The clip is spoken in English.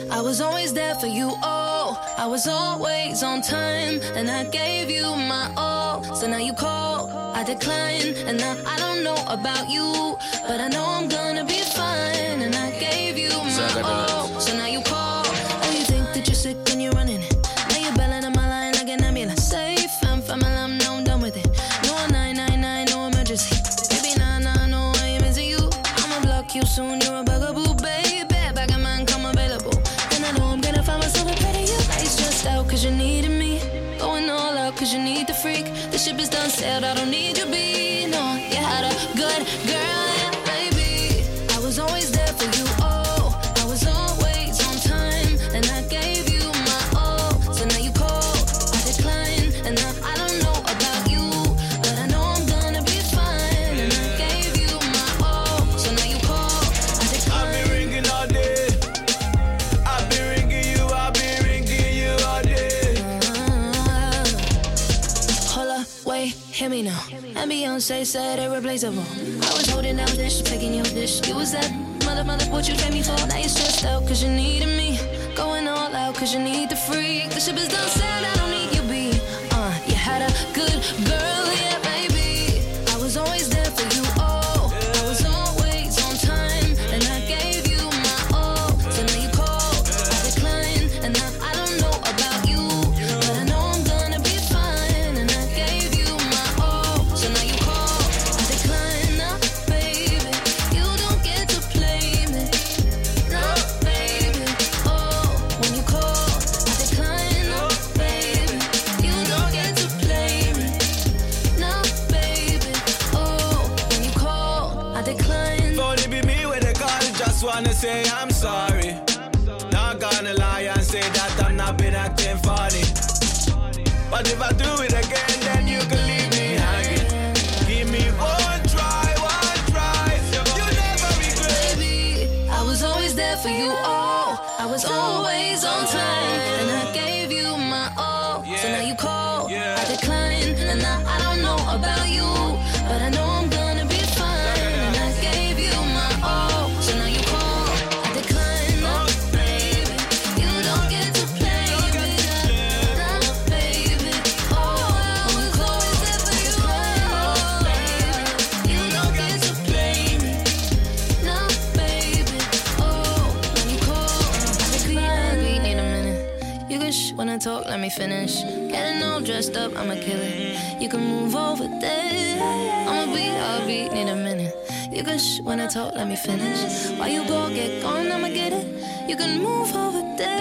I was always there for you, oh, I was always on time, and I gave you my all. So now you call, I decline, and now I don't know about you, but I know I'm gonna be fine, and I gave you my all. So now you call, oh, you think that you're sick and you're running it. Now you're bailing on my line like an ambulance. Safe, I'm familiar, now I'm done with it. No 999, no emergency. Baby, nah, no, I ain't missing you. I'ma block you soon, you're a bugaboo, baby. Back of mine, come available. And I know I'm gonna find myself a better you. Now you stressed out cause you needed me. Going all out cause you need the freak. The ship is done sailed, I don't need you be. No, you had a good girl, yeah, baby. I was always there for you, oh, I was always on time, and I gave you my all. So now you call, I decline, and now I don't know about you, but I know I'm gonna be fine, and I gave you my all. So now you call, I decline. I've been ringing all day. I've been ringing you all day. Hold up, wait, hear me now. And Beyonce said irreplaceable. I was holding down dish, picking your dish. You was that mother, what you paid me for. Now you're stressed out cause you needed me. Going all out cause you need the freak. The ship is done sailed, I don't need you be. You had a good girl, yeah, baby. I was always there for you, oh, I was always on time, and I gave you my all. So now you call, I decline, and now I don't know about you, but I know I'm gonna be fine, and I gave you my all. So now you call, I decline, nah, baby, you don't get to play me, nah, baby, oh, when you call, I decline, nah, baby, you don't get to play me, nah, baby, oh, when you call, I decline. If only be me with a call, just wanna say I'm sorry. Not gonna lie and say that I'm not been acting funny. But if I do it again, then you can leave me hanging. Give me one try. You never regret. Baby, I was always there for you, oh, I was always on time, and I gave you my all. So now you call, I decline, and now I don't know about you, but I know I'm gonna be fine, and I gave you my all. So now you call, I decline, nah, baby, you don't get to play me, nah, baby, oh, I was always there for you, oh, baby, you don't get to play me, nah, baby, oh, when you call, I decline. We need a minute. You can when I talk, let me finish. Getting all dressed up, I'ma kill it. You can move over there. I'll be, need a minute. You can when I talk, let me finish. While you go, get gone, I'ma get it. You can move over there.